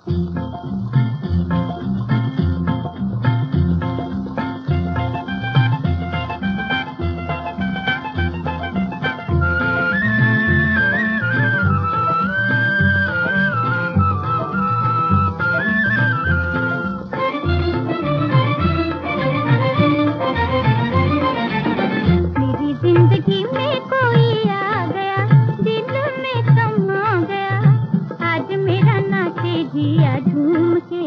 जिंदगी में कोई आ गया, दिल में समा गया, आज मेरा नाचे जिया झूम के।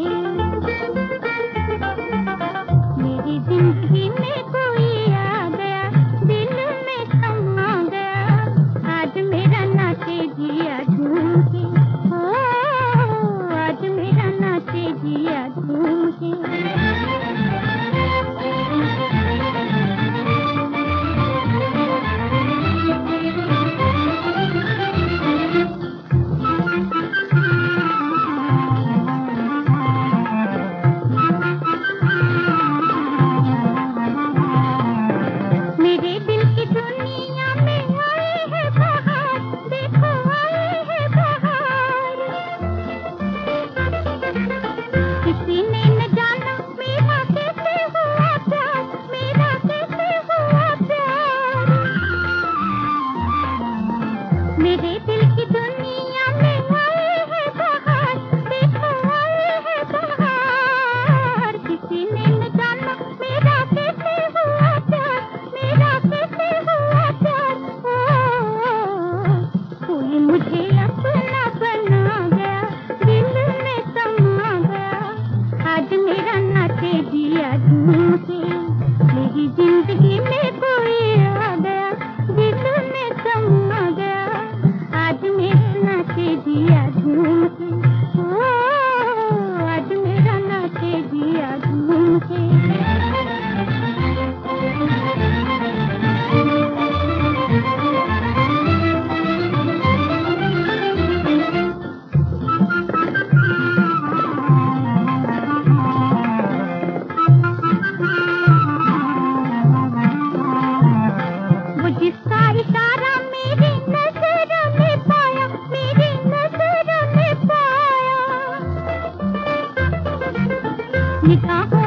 मेरी जिंदगी में कोई आ गया, दिल में समा गया, आज मेरा नाचे जिया झूम के। ओ आज मेरा नाचे जिया झूम के। मेरे दिल की दुनिया में आए है बहार, देखो आए है बहार। किसी ने न जाना मेरा कैसे हुआ प्यार, मेरा कैसे हुआ प्यार। मेरे दिल की दुनिया में आए है बहार, देखो आए है बहार। किसी ने न जाना मेरा कैसे हुआ प्यार, मेरा कैसे हुआ प्यार। कोई मुझे अपना बना गया, दिल में समा गया, आज मेरा नाचे जिया झूम के। मेरी जिंदगी में कोई आ गया, दिल में समा गया, आज मेरा नाचे जिया झूम के। आज मेरा नाचे जिया झूम के। वो जिसका इशारा मेरी नजर में पाया, मेरी नजर में पाया, निगाहों